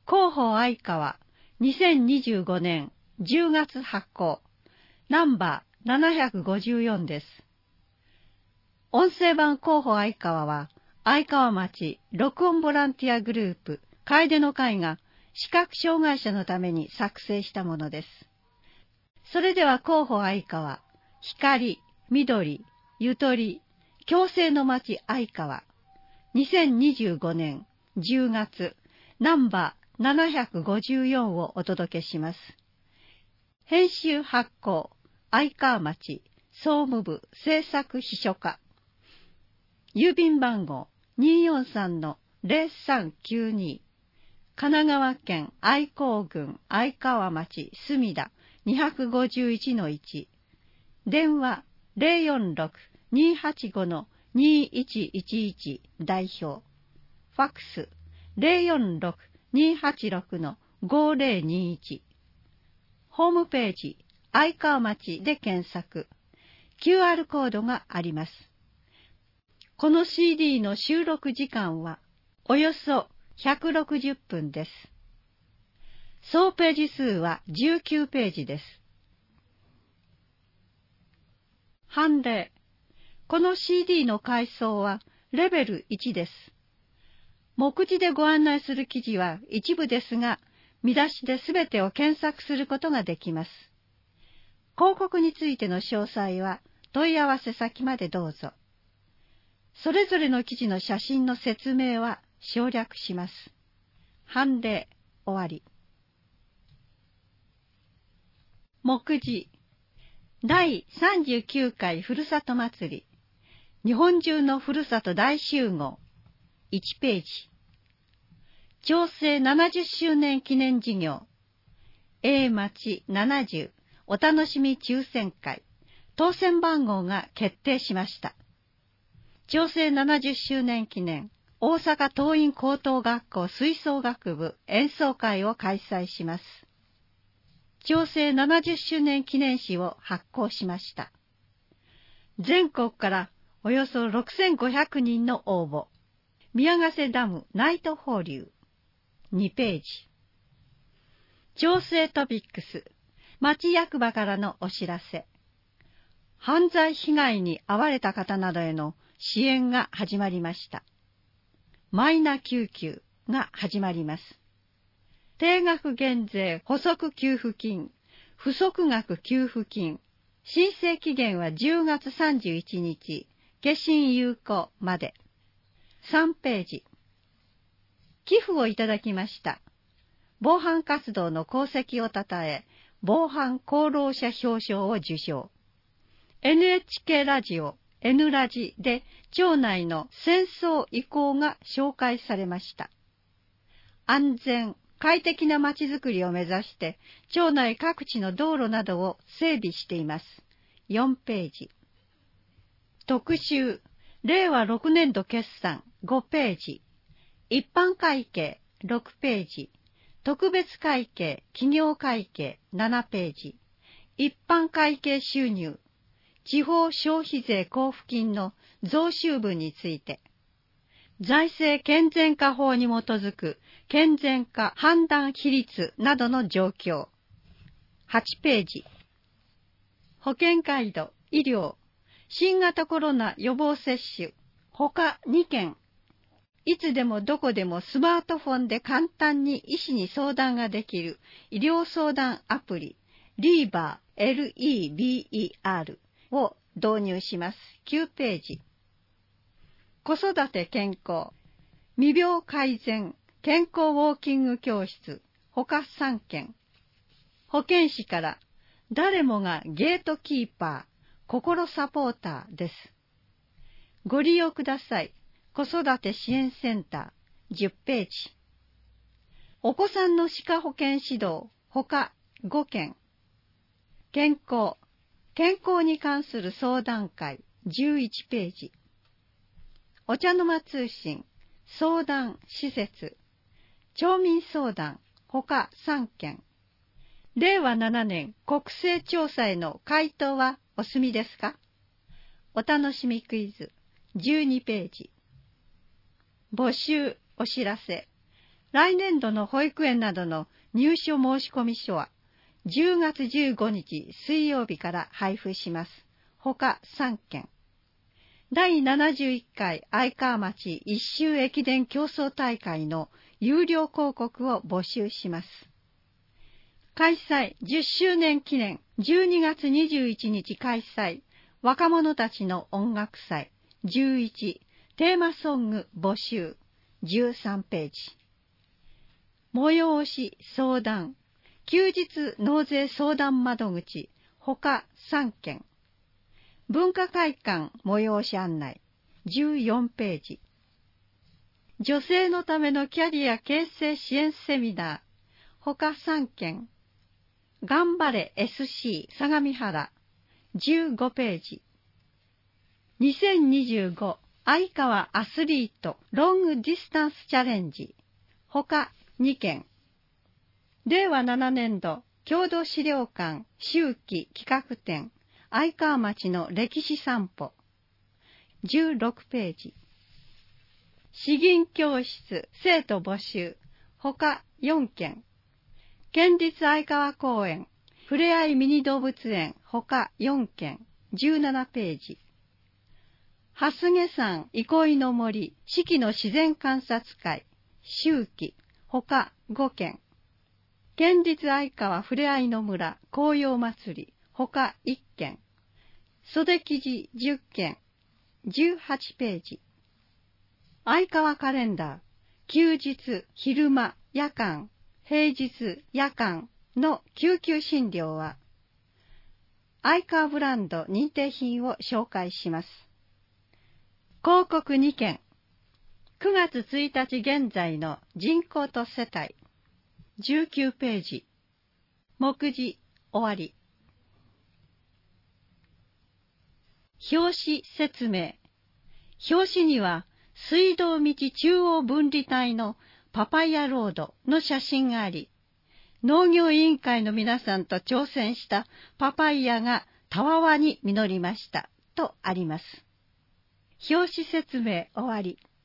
広報愛川2025年10月発行ナンバー754です。音声版広報愛川は愛川町録音ボランティアグループ楓の会が視覚障害者のために作成したものです。それでは広報愛川、光、緑、ゆとり、共生の町愛川、2025年10月、ナンバー754をお届けします。編集発行、愛川町、総務部制作秘書課。郵便番号243-0392。神奈川県愛好郡愛川町墨田251-1。電話046-285-2111代表。ファックス046-286-5021。ホームページ愛川町で検索。QR コードがあります。この CD の収録時間はおよそ160分です。総ページ数は19ページです。判例。この CD の階層はレベル1です。目次でご案内する記事は一部ですが、見出しで全てを検索することができます。広告についての詳細は問い合わせ先までどうぞ。それぞれの記事の写真の説明は省略します。判例終わり。目次。第39回ふるさと祭り。日本中のふるさと大集合。1ページ。町政70周年記念事業。A 町70お楽しみ抽選会。当選番号が決定しました。町政70周年記念大阪桐蔭高等学校吹奏楽部演奏会を開催します。町政70周年記念誌を発行しました。全国からおよそ6500人の応募。宮ヶ瀬ダムナイト放流。2ページ。町政トピックス。町役場からのお知らせ。犯罪被害に遭われた方などへの支援が始まりました。マイナ救急が始まります。定額減税補足給付金、不足額給付金、申請期限は10月31日、消印有効まで。3ページ。寄付をいただきました。防犯活動の功績をたたえ、防犯功労者表彰を受賞。NHK ラジオ、N ラジで町内の戦争遺構が紹介されました。安全、快適なまちづくりを目指して、町内各地の道路などを整備しています。4ページ。特集、令和6年度決算5ページ。一般会計6ページ。特別会計、企業会計7ページ。一般会計収入、地方消費税交付金の増収分について、財政健全化法に基づく健全化判断比率などの状況。8ページ。保険カイド、医療、新型コロナ予防接種、他2件。いつでもどこでもスマートフォンで簡単に医師に相談ができる医療相談アプリ、リーバー、LEBER を導入します。9ページ。子育て健康、未病改善、健康ウォーキング教室、他3件。保健師から、誰もがゲートキーパー、心サポーターです。ご利用ください。子育て支援センター、10ページ。お子さんの歯科保健指導、他5件。健康に関する相談会、11ページ。お茶の間通信、相談、施設、町民相談、他3件。令和7年国勢調査への回答はお済みですか？お楽しみクイズ、12ページ。募集、お知らせ。 来年度の保育園などの入所申込書は10月15日水曜日から配布します。ほか3件。第71回愛川町一周駅伝競争大会の有料広告を募集します。開催10周年記念12月21日開催若者たちの音楽祭11テーマソング募集13ページ。催し相談休日納税相談窓口ほか3件。文化会館催し案内14ページ。女性のためのキャリア形成支援セミナーほか3件。頑張れ SC 相模原15ページ。2025愛川アスリートロングディスタンスチャレンジほか2件。令和7年度郷土資料館秋季企画展愛川町の歴史散歩16ページ。詩吟教室生徒募集ほか4件。県立愛川公園ふれあいミニ動物園ほか4件17ページ。蓮毛山憩いの森四季の自然観察会秋季ほか5件。県立愛川ふれあいの村紅葉祭りほか1件。袖記事10件18ページ。愛川カレンダー休日昼間夜間平日夜間の救急診療は愛川ブランド認定品を紹介します。広告2件。9月1日現在の人口と世帯19ページ。目次終わり。表紙説明。表紙には水道道中央分離帯のパパイヤロードの写真があり、農業委員会の皆さんと挑戦したパパイヤがたわわに実りましたとあります。表紙説明終わり。